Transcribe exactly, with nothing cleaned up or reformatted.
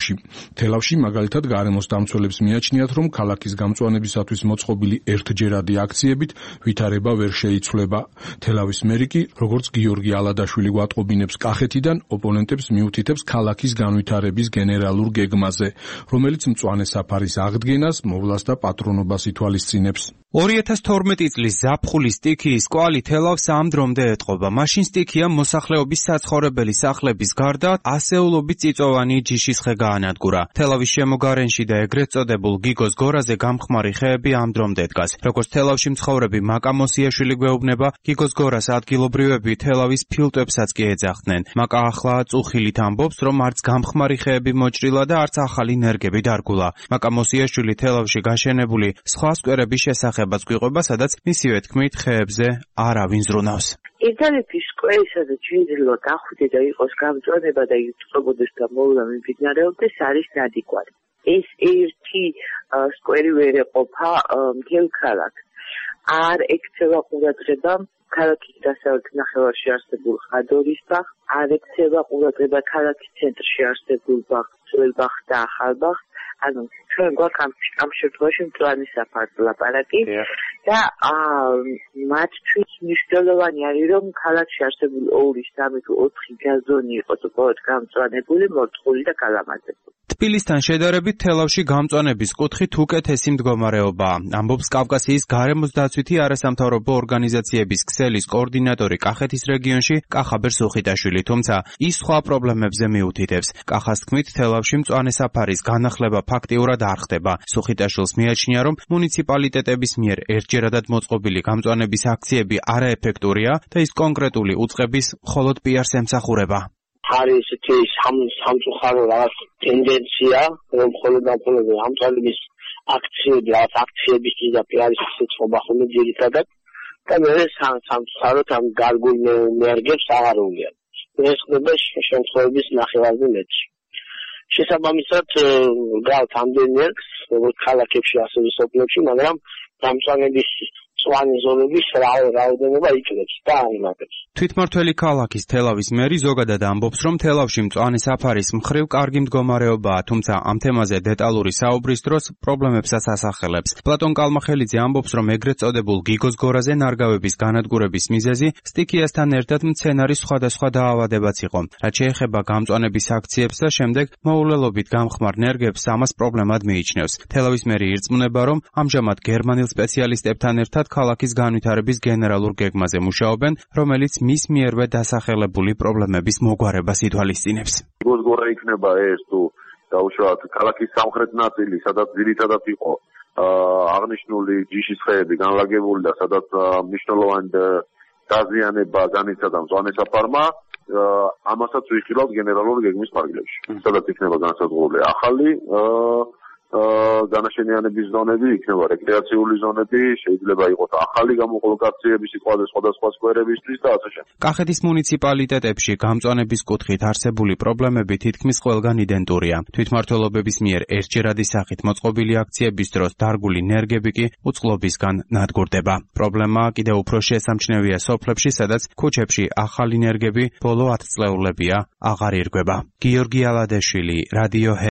კუთხეში. თელავში მაგალითად გარემოს დამცველებს მიაჩნიათ, რომ ქალაქის გამწვანებისათვის მოწყობილი ერთჯერადი აქციებით ვითარება ვერ შეიცვლება. თელავის მერი კი, როგორც გიორგი ალადაშვილი გვატყობინებს კახეთიდან, ოპონენტებს მიუთითებს ქალაქის განვითარების გენერალურ გეგმაზე, რომელიც მწვანე საფარის აღდგენას, მოვლას და პატრონობას ითვალისწინებს. ორი ათას თორმეტი წლის ზაფხულის სტიქიის კვალი თელავს ამ დრომდე ეტყობა. მაშინ სტიქიამ მოსახლეობის საცხოვრებელი სახლების გარდა ასეულობით წიწვოვანი ჯიშის ხე გაანადგურა. თელავის შემოგარენში და ეგრეთ წოდებულ გიგოს გორაზე გამხმარი ხეები ამ დრომდე დგას. როგორც თელავში მცხოვრები მაკა მოსიაშვილი გვეუბნება, გიგოს გორას ადგილობრივები თელავის ფილტვებსაც კი ეძახდნენ. მაკა ახლა წუხილით ამბობს, რომ არც გამხმარი ხეები მოჭრილა და არც ახალი ნერგები დარგულა. მაკა მოსიაშვილი თელავში გაშენებული სხვა სკვერების შესახებაც გვიყვება, სადაც მისივე თქმით ხეებზე არავინ ზრუნავს. ერთადერთი სკვერი, სადაც შეიძლება დახვიდე და იყოს გამწვანება და იწყებოდეს და მოვლა მიმდინარეობდეს, არის ნადიგვარი. ეს ერთი სკვერი ვერ ეყოფა მთელ ქალაქს. არ ექცევა ყურადღება ქალაქის დასავლეთ ნახევარში არსებულ ხადორის ბაღს, არ ექცევა ყურადღება ქალაქის ცენტრში არსებულ ბაღს, ძველ ბაღს და ახალ ბაღს. ანუ ჩვენ გვაქვს ამ შემთხვევაში მწვანე საფარს ლაპარაკი და მათთვის მნიშვნელოვანი არის, რომ ქალაქში არსებული ორი, სამი თუ ოთხი გაზონი იყოს უბრალოდ გამწვანებული, მორწყული და გალამაზებული. თბილისთან შედარებით თელავში გამწვანების კუთხით უკეთესი მდგომარეობაა. ამბობს კავკასიის გარემოს დაცვითი არასამთავრობო ორგანიზაციების ქსელის კოორდინატორი კახეთის რეგიონში კახაბერ სუხიტაშვილი, თუმცა ის სხვა პრობლემებზე მიუთითებს. კახას თქმით, თელავში მწვანე საფარის განახლება ფაქტიურად არ ხდება. სუხიტაშვილს მიაჩნია, რომ მუნიციპალიტეტების მიერ ერთჯერადად მოწყობილი გამწვანების აქციები არაეფექტურია და ის კონკრეტული უწყების მხოლოდ პიარს ემსახურება. არის ესეთი სამწუხარო რაღაც ტენდენცია, რომ მხოლოდ ამხოლოდ გამწვანების აქციები, რაღაც აქციების და პიარის შეწყობა ხოლმე ძირითადად და მე სამწუხაროდ ამ გარგულ ნერგებს აღარ უვლიან. ეს ხდება შემთხვევების ნახევარზე მეტში. შესაბამისად, გავთ ამდენ ნერგს, როგორც ქალაქებში, ასევე სოფლებში, მაგრამ გამწვანების მწვანე ზონების რაოდენობა იკლებს და აიმატებს. თვითმმართველი ქალაქის თელავის მერი ზოგადად ამბობს, რომ თელავში მწვანე საფარის მხრივ კარგი მდგომარეობაა, თუმცა ამ თემაზე დეტალური საუბრის დროს პრობლემებსაც ასახელებს. პლატონ კალმახელიძე ამბობს, რომ ეგრეთ წოდებულ გიგოს გორაზე ნარგავების განადგურების მიზეზი სტიქიასთან ერთად მცენარის სხვადასხვა დაავადებაც იყო. რაც შეეხება გამწვანების აქციებს და შემდეგ მოულელობით გამხმარ ნერგებს ამას პრობლემად მიიჩნევს. თელავის მერი ირწმუნება, რომ ამჟამად გერმანელ სპეციალისტებთან ერთად ქალაქის განვითარების გენერალურ გეგმაზე მუშაობენ, რომელიც მის მიერვე დასახელებული პრობლემების მოგვარებას ითვალისწინებს. გიგოს გორა იქნება ეს თუ დაუშვათ ქალაქის სამხრეთ ნაწილი, სადაც ძირითადად იყო აღნიშნული ჯიშის ხეები განლაგებული და სადაც მნიშვნელოვანი დაზიანება განიცადა მწვანე საფარმა, ამასაც ვიხილავთ გენერალური გეგმის ფარგლებში. სადაც იქნება განსაზღვრული ახალი განაშენიანების ზონები, იქნება რეკრეაციული ზონები, შეიძლება იყოს ახალი გამოკოლოკაციები სხვადასხვა სკვერებისთვის და ასე შემდეგ. კახეთის მუნიციპალიტეტებში გამწვანების კუთხით არსებული პრობლემები თითქმის ყველგან იდენტურია. თვითმმართველობების მიერ ერთჯერადი სახით მოწყობილი აქციების დროს დარგული ნერგები კი უწყლობისგან ნადგურდება. პრობლემა კიდევ უფრო შესამჩნევია სოფლებში, სადაც ქუჩებში ახალი ნერგები ბოლო ათწლეულებია აღარ ირგვება. გიორგი ალადაშვილი, რადიო